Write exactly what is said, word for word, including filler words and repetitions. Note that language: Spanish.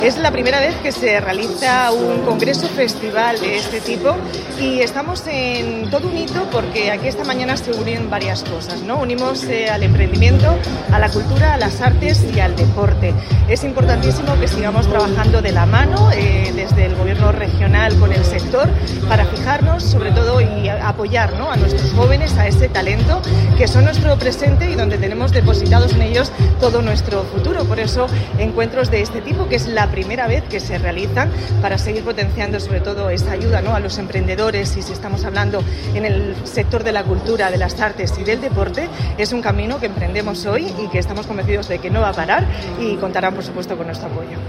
Es la primera vez que se realiza un congreso festival de este tipo y estamos en todo un hito porque aquí esta mañana se unen varias cosas, ¿no? Unimos eh, al emprendimiento, a la cultura, a las artes y al deporte. Es importantísimo que sigamos trabajando de la mano eh, desde el gobierno regional con el sector para fijarnos sobre todo y apoyar, ¿no?, a nuestros jóvenes, a ese talento que son nuestro presente y donde tenemos depositados en ellos todo nuestro futuro. Por eso encuentros de este tipo, que es la primera vez que se realizan para seguir potenciando sobre todo esa ayuda, ¿no?, a los emprendedores, y si estamos hablando en el sector de la cultura, de las artes y del deporte, es un camino que emprendemos hoy y que estamos convencidos de que no va a parar y contarán por supuesto con nuestro apoyo.